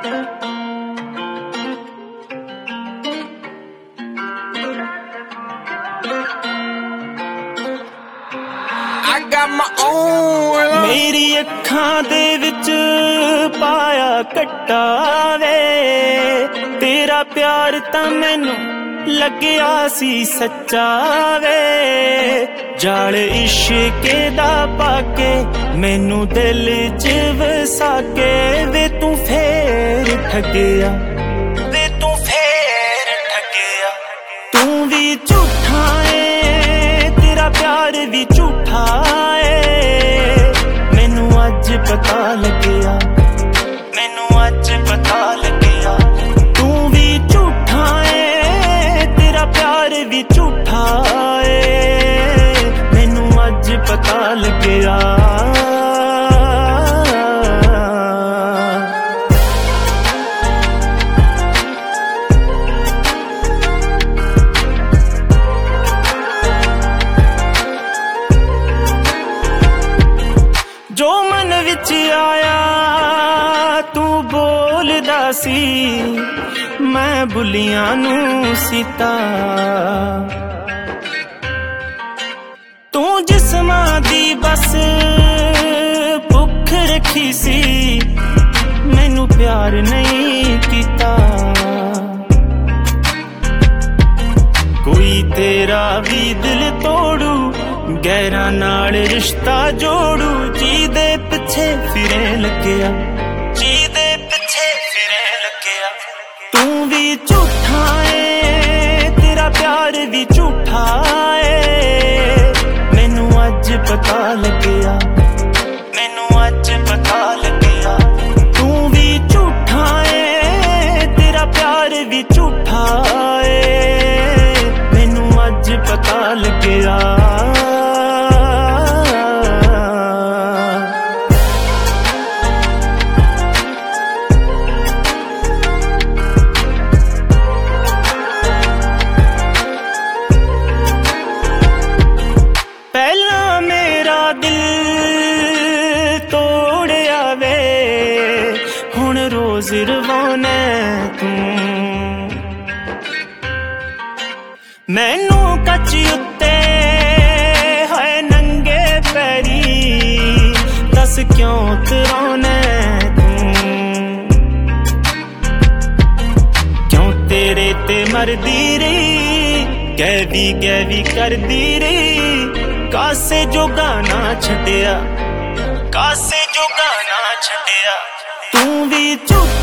मेरी अखां दे विच पाया कट्टा वे तेरा प्यार तां मैनू लग्या सी सच्चा वे जाल इश्के दा पाके मैनू दिल च वसा के वे तू फेर ठगया वे तू फेर ठगया तू भी झूठा है तेरा प्यार भी झूठा है मैनू अज पता लग्या मैनू अज पता लग्या तू भी झूठा है तेरा प्यार भी झूठा है मैनू अज पता लग्या जो मन विच आया तू बोलदा सी मैं बुलियां नू सीता तू जिस्मां दी बस भुख रखी सी मैनू प्यार नहीं कीता कोई तेरा भी दिल तोड़ू गहरा नाल रिश्ता जोड़ू जी दे पिछे फिरे लग्या जी दे पिछे फिरे लग्या तू भी झूठा है तेरा प्यार भी झूठा है मैनू अज पता लग्या मैनू अज पता लग्या तू भी झूठा है तेरा प्यार भी झूठा है मैनू अज पता लग्या रोज रवाना तू मैनू कच उत्ते है नंगे पैरी दस क्यों तराना तू क्यों तेरे ते मरदी रही गैवी करदी रही कासे जो गाना छड्या कासे जो गाना छड्या तू भी चुप